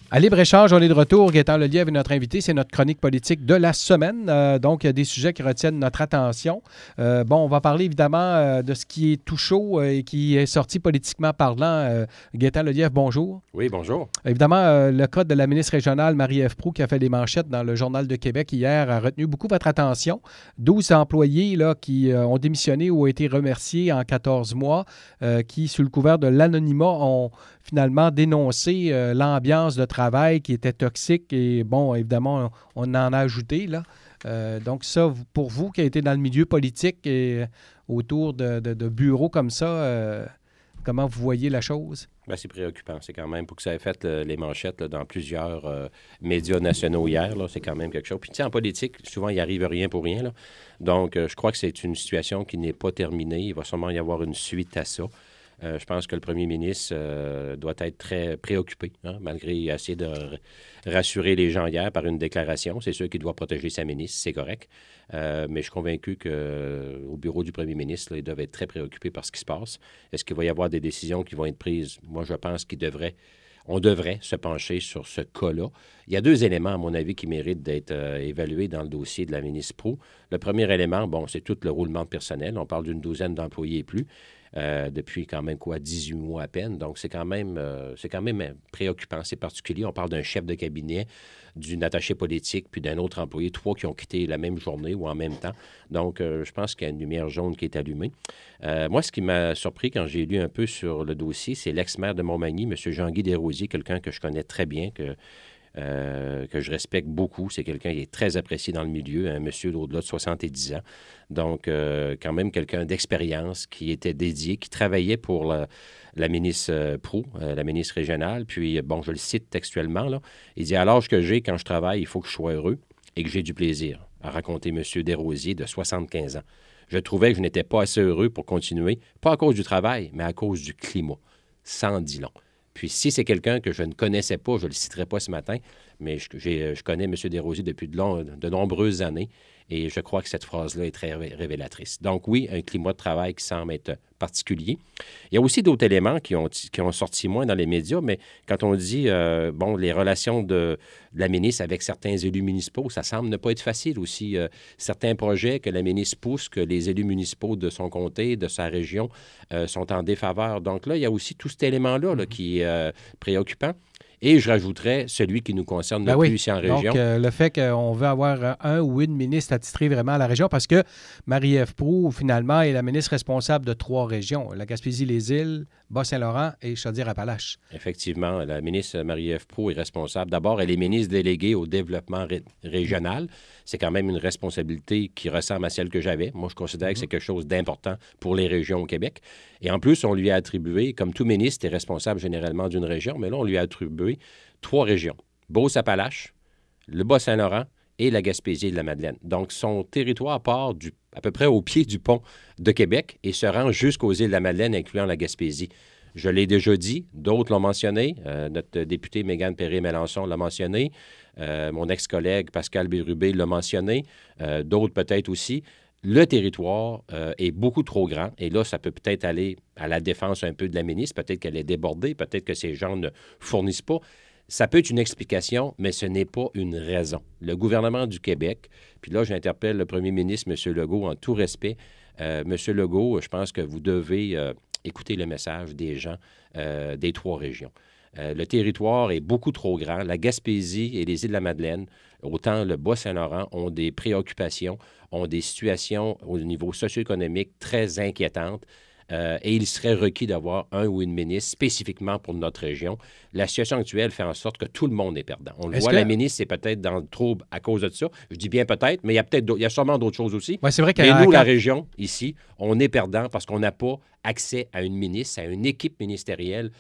À Libre-Échange, on est de retour. Gaétan Lelièvre est notre invité. C'est notre chronique politique de la semaine. Donc, il y a des sujets qui retiennent notre attention. On va parler évidemment de ce qui est tout chaud et qui est sorti politiquement parlant. Gaétan Lelièvre, bonjour. Oui, bonjour. Évidemment, le cas de la ministre régionale Marie-Ève Proulx qui a fait des manchettes dans le Journal de Québec hier a retenu beaucoup votre attention. 12 employés là, qui ont démissionné ou ont été remerciés en 14 mois, qui, sous le couvert de l'anonymat, ont finalement dénoncé l'ambiance de travail qui était toxique et, bon, évidemment, on en a ajouté, là. Donc ça, pour vous qui avez été dans le milieu politique et autour de bureaux comme ça, comment vous voyez la chose? Bien, c'est préoccupant. C'est quand même, pour que ça ait fait les manchettes là, dans plusieurs médias nationaux hier, là, c'est quand même quelque chose. Puis, tu sais, en politique, souvent, il n'arrive rien pour rien, là. Donc, je crois que c'est une situation qui n'est pas terminée. Il va sûrement y avoir une suite à ça. Je pense que le premier ministre doit être très préoccupé, hein, malgré essayer de rassurer les gens hier par une déclaration. C'est sûr qu'il doit protéger sa ministre, c'est correct. Mais je suis convaincu qu'au bureau du premier ministre, là, ils doivent être très préoccupés par ce qui se passe. Est-ce qu'il va y avoir des décisions qui vont être prises? Moi, je pense on devrait se pencher sur ce cas-là. Il y a deux éléments, à mon avis, qui méritent d'être évalués dans le dossier de la ministre Proulx. Le premier élément, bon, c'est tout le roulement de personnel. On parle d'une douzaine d'employés et plus. Depuis quand même 18 mois à peine. Donc, c'est quand même préoccupant, c'est particulier. On parle d'un chef de cabinet, d'une attachée politique, puis d'un autre employé, 3 qui ont quitté la même journée ou en même temps. Donc, je pense qu'il y a une lumière jaune qui est allumée. Moi, ce qui m'a surpris quand j'ai lu un peu sur le dossier, c'est l'ex-maire de Montmagny, M. Jean-Guy Desrosiers, quelqu'un que je connais très bien, que je respecte beaucoup. C'est quelqu'un qui est très apprécié dans le milieu, un monsieur d'au-delà de 70 ans. Donc, quand même quelqu'un d'expérience qui était dédié, qui travaillait pour la ministre Proulx, la ministre régionale. Puis, bon, je le cite textuellement, là. Il dit « À l'âge que j'ai, quand je travaille, il faut que je sois heureux et que j'ai du plaisir », a raconté M. Desrosiers de 75 ans. Je trouvais que je n'étais pas assez heureux pour continuer, pas à cause du travail, mais à cause du climat. Ça en dit long. Puis si c'est quelqu'un que je ne connaissais pas, je ne le citerai pas ce matin, mais je connais M. Desrosiers depuis de nombreuses années et je crois que cette phrase-là est très révélatrice. Donc oui, un climat de travail qui semble être particulier. Il y a aussi d'autres éléments qui ont sorti moins dans les médias, mais quand on dit, les relations de la ministre avec certains élus municipaux, ça semble ne pas être facile aussi. Certains projets que la ministre pousse, que les élus municipaux de son comté, de sa région, sont en défaveur. Donc là, il y a aussi tout cet élément-là là, qui est préoccupant. Et je rajouterais celui qui nous concerne le plus ici en région. Donc, le fait qu'on veut avoir un ou une ministre attitrée vraiment à la région, parce que Marie-Ève Proulx, finalement, est la ministre responsable de 3 régions, la Gaspésie-les-Îles, Bas-Saint-Laurent et Chaudière-Appalaches. Effectivement, la ministre Marie-Ève Proulx est responsable. D'abord, elle est ministre déléguée au développement régional. C'est quand même une responsabilité qui ressemble à celle que j'avais. Moi, je considère que c'est quelque chose d'important pour les régions au Québec. Et en plus, on lui a attribué, comme tout ministre est responsable généralement d'une région, mais là, on lui a attribué 3 régions. Beauce-Appalaches, le Bas-Saint-Laurent et la Gaspésie et de la Madeleine. Donc, son territoire part à peu près au pied du pont de Québec et se rend jusqu'aux îles de la Madeleine, incluant la Gaspésie. Je l'ai déjà dit, d'autres l'ont mentionné. Notre députée Mégane Perret-Mélançon l'a mentionné. Mon ex-collègue Pascal Bérubé l'a mentionné. D'autres peut-être aussi. Le territoire est beaucoup trop grand. Et là, ça peut peut-être aller à la défense un peu de la ministre. Peut-être qu'elle est débordée. Peut-être que ces gens ne fournissent pas. Ça peut être une explication, mais ce n'est pas une raison. Le gouvernement du Québec, puis là, j'interpelle le premier ministre, M. Legault, en tout respect. M. Legault, je pense que vous devez écouter le message des gens des 3 régions. Le territoire est beaucoup trop grand. La Gaspésie et les Îles-de-la-Madeleine, autant le Bas-Saint-Laurent, ont des préoccupations, ont des situations au niveau socio-économique très inquiétantes. Et il serait requis d'avoir un ou une ministre spécifiquement pour notre région. La situation actuelle fait en sorte que tout le monde est perdant. On le voit, la ministre, c'est peut-être dans le trouble à cause de ça. Je dis bien peut-être, mais il y a sûrement d'autres choses aussi. Ouais, c'est vrai et nous, la région, ici, on est perdant parce qu'on n'a pas accès à une ministre, à une équipe ministérielle,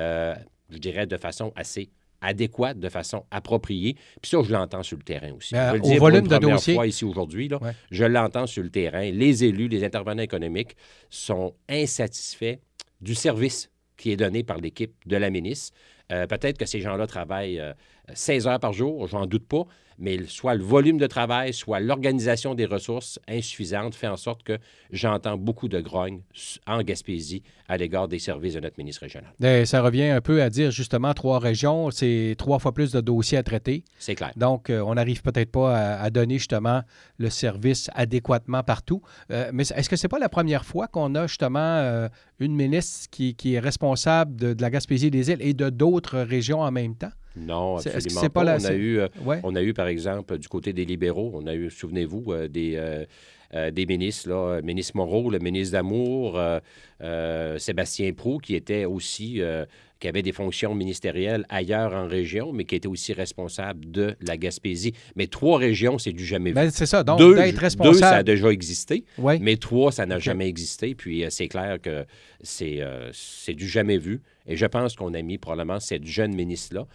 je dirais, de façon assez adéquate, de façon appropriée. Puis ça, je l'entends sur le terrain aussi. Je le dis pour une première fois ici aujourd'hui, là, je l'entends sur le terrain. Les élus, les intervenants économiques sont insatisfaits du service qui est donné par l'équipe de la ministre. Peut-être que ces gens-là travaillent 16 heures par jour, j'en doute pas, mais soit le volume de travail, soit l'organisation des ressources insuffisante fait en sorte que j'entends beaucoup de grogne en Gaspésie à l'égard des services de notre ministre régional. Et ça revient un peu à dire, justement, 3 régions, c'est 3 fois plus de dossiers à traiter. C'est clair. Donc, on n'arrive peut-être pas à donner, justement, le service adéquatement partout. Mais est-ce que c'est pas la première fois qu'on a, justement, une ministre qui est responsable de la Gaspésie des Îles et de d'autres régions en même temps? Non, absolument est-ce que c'est pas. pas On a eu, par exemple, du côté des libéraux, on a eu, souvenez-vous, des ministres, là, le ministre Moreau, le ministre d'Amour, Sébastien Proulx, qui était aussi, qui avait des fonctions ministérielles ailleurs en région, mais qui était aussi responsable de la Gaspésie. Mais 3 régions, c'est du jamais vu. Ben, c'est ça, donc d'être 2, responsable. ça a déjà existé, Oui. mais 3, ça n'a jamais existé. Puis c'est clair que c'est du jamais vu. Et je pense qu'on a mis probablement cette jeune ministre-là,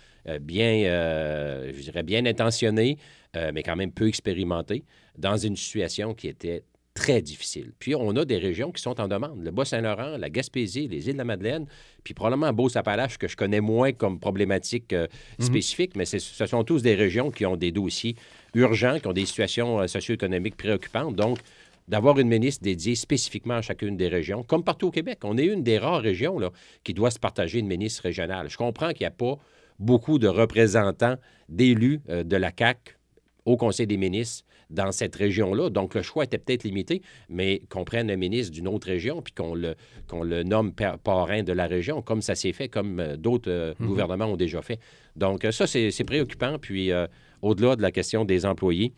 je dirais bien intentionnée, mais quand même peu expérimentée, dans une situation qui était très difficile. Puis on a des régions qui sont en demande. Le Bas-Saint-Laurent, la Gaspésie, les Îles-de-la-Madeleine, puis probablement Beauce-Appalaches, que je connais moins comme problématique spécifique, mais ce sont tous des régions qui ont des dossiers urgents, qui ont des situations socio-économiques préoccupantes. Donc, d'avoir une ministre dédiée spécifiquement à chacune des régions, comme partout au Québec. On est une des rares régions là, qui doit se partager une ministre régionale. Je comprends qu'il n'y a pas beaucoup de représentants, d'élus de la CAQ au Conseil des ministres dans cette région-là. Donc, le choix était peut-être limité, mais qu'on prenne un ministre d'une autre région puis qu'on le nomme parrain de la région, comme ça s'est fait, comme d'autres gouvernements ont déjà fait. Donc, ça, c'est préoccupant. Puis, au-delà de la question des employés,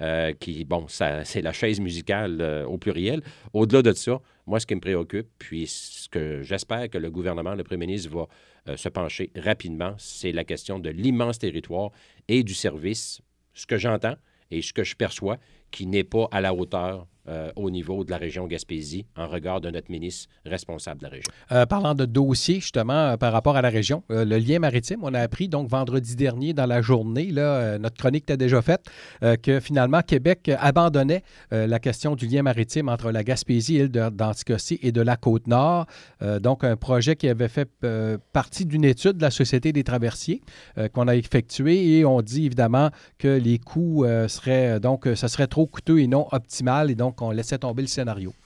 c'est la chaise musicale au pluriel. Au-delà de ça, moi, ce qui me préoccupe, puis ce que j'espère que le gouvernement, le premier ministre va se pencher rapidement, c'est la question de l'immense territoire et du service, ce que j'entends et ce que je perçois, qui n'est pas à la hauteur au niveau de la région Gaspésie en regard de notre ministre responsable de la région. Parlant de dossiers, justement, par rapport à la région, le lien maritime, on a appris donc vendredi dernier dans la journée, là, notre chronique était déjà faite, que finalement Québec abandonnait la question du lien maritime entre la Gaspésie, île d'Anticosti et de la Côte-Nord. Donc un projet qui avait fait partie d'une étude de la Société des traversiers qu'on a effectuée et on dit évidemment que les coûts seraient, donc ça serait trop coûteux et non optimal et donc on laissait tomber le scénario.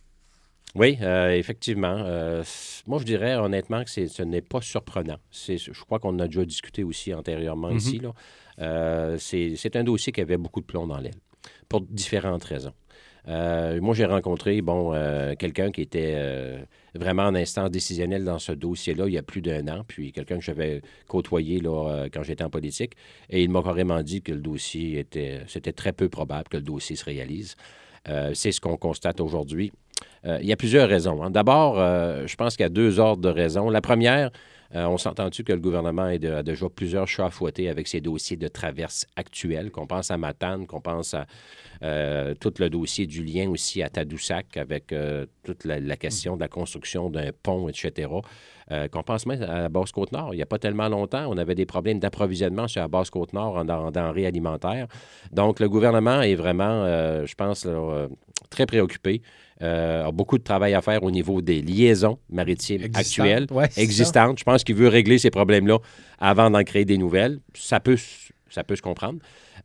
Oui, effectivement. Moi, je dirais honnêtement que ce n'est pas surprenant. Je crois qu'on en a déjà discuté aussi antérieurement ici. Là. C'est un dossier qui avait beaucoup de plomb dans l'aile, pour différentes raisons. Moi, j'ai rencontré quelqu'un qui était vraiment en instance décisionnelle dans ce dossier-là il y a plus d'1 an, puis quelqu'un que j'avais côtoyé là, quand j'étais en politique, et il m'a carrément dit que le dossier c'était très peu probable que le dossier se réalise. C'est ce qu'on constate aujourd'hui. Il y a plusieurs raisons. Hein. D'abord, je pense qu'il y a 2 ordres de raisons. La première, on s'entend-tu que le gouvernement a déjà plusieurs chats à fouetter avec ses dossiers de traverse actuels, qu'on pense à Matane, qu'on pense à tout le dossier du lien aussi à Tadoussac avec toute la question de la construction d'un pont, etc., qu'on pense même à la Basse-Côte-Nord. Il n'y a pas tellement longtemps, on avait des problèmes d'approvisionnement sur la Basse-Côte-Nord en denrées alimentaires. Donc, le gouvernement est vraiment, je pense, là, très préoccupé. A beaucoup de travail à faire au niveau des liaisons maritimes actuelles, existantes. Je pense qu'il veut régler ces problèmes-là avant d'en créer des nouvelles. Ça peut se comprendre.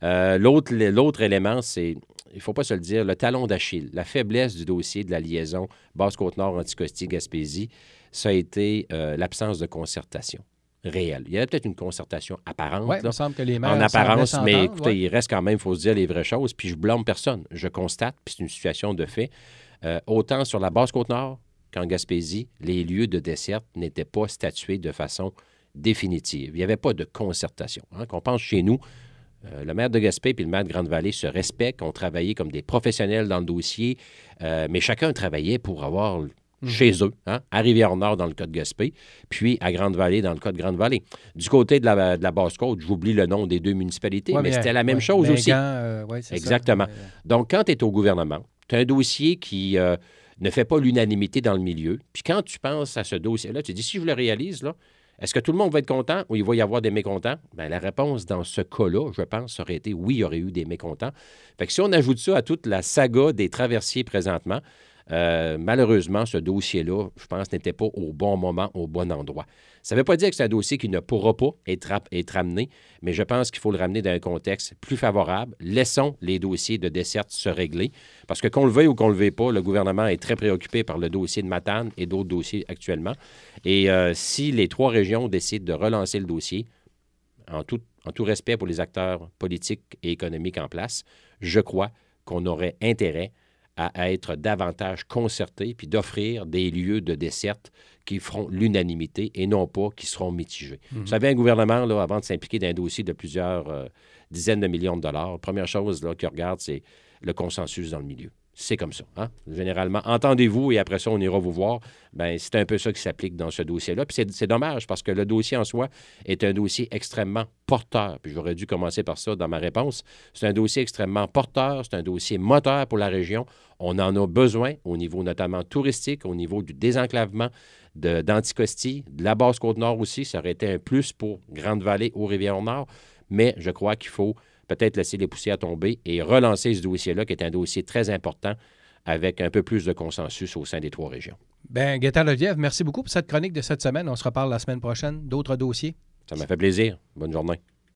L'autre élément, c'est, il ne faut pas se le dire, le talon d'Achille, la faiblesse du dossier de la liaison Basse-Côte-Nord, Anticosti, Gaspésie, ça a été l'absence de concertation réelle. Il y avait peut-être une concertation apparente, il me semble que les maires en apparence, mais écoutez, il reste quand même, il faut se dire les vraies choses, puis je blâme personne. Je constate, puis c'est une situation de fait. Autant sur la Basse-Côte-Nord qu'en Gaspésie, les lieux de desserte n'étaient pas statués de façon définitive. Il n'y avait pas de concertation. Hein. Qu'on pense chez nous, le maire de Gaspé et le maire de Grande-Vallée se respectent, ont travaillé comme des professionnels dans le dossier, mais chacun travaillait pour avoir chez eux, hein, à Rivière-Nord dans le cas de Gaspé, puis à Grande-Vallée dans le cas de Grande-Vallée. Du côté de la Basse-Côte, j'oublie le nom des 2 municipalités, mais c'était la même chose aussi. Exactement. Ça. Donc, quand tu es au gouvernement, tu as un dossier qui ne fait pas l'unanimité dans le milieu, puis quand tu penses à ce dossier-là, tu te dis, si je le réalise, là, est-ce que tout le monde va être content ou il va y avoir des mécontents? Bien, la réponse dans ce cas-là, je pense, aurait été oui, il y aurait eu des mécontents. Fait que si on ajoute ça à toute la saga des traversiers présentement, Malheureusement, ce dossier-là, je pense, n'était pas au bon moment, au bon endroit. Ça ne veut pas dire que c'est un dossier qui ne pourra pas être amené, mais je pense qu'il faut le ramener dans un contexte plus favorable. Laissons les dossiers de desserte se régler, parce que qu'on le veuille ou qu'on ne le veuille pas, le gouvernement est très préoccupé par le dossier de Matane et d'autres dossiers actuellement. Et si les 3 régions décident de relancer le dossier, en tout respect pour les acteurs politiques et économiques en place, je crois qu'on aurait intérêt à être davantage concertés puis d'offrir des lieux de desserte qui feront l'unanimité et non pas qui seront mitigés. Vous savez, un gouvernement, là, avant de s'impliquer dans un dossier de plusieurs dizaines de millions de dollars, la première chose là, qu'il regarde, c'est le consensus dans le milieu. C'est comme ça. Hein? Généralement, entendez-vous et après ça, on ira vous voir. Bien, c'est un peu ça qui s'applique dans ce dossier-là. Puis c'est dommage parce que le dossier en soi est un dossier extrêmement porteur. Puis j'aurais dû commencer par ça dans ma réponse. C'est un dossier extrêmement porteur, c'est un dossier moteur pour la région. On en a besoin au niveau notamment touristique, au niveau du désenclavement d'Anticosti, de la Basse-Côte-Nord aussi. Ça aurait été un plus pour Grande-Vallée ou Rivière-Nord. Mais je crois qu'il faut peut-être laisser les poussières tomber et relancer ce dossier-là, qui est un dossier très important, avec un peu plus de consensus au sein des 3 régions. Bien, Gaétan Lefebvre, merci beaucoup pour cette chronique de cette semaine. On se reparle la semaine prochaine. D'autres dossiers? Ça m'a fait plaisir. Bonne journée.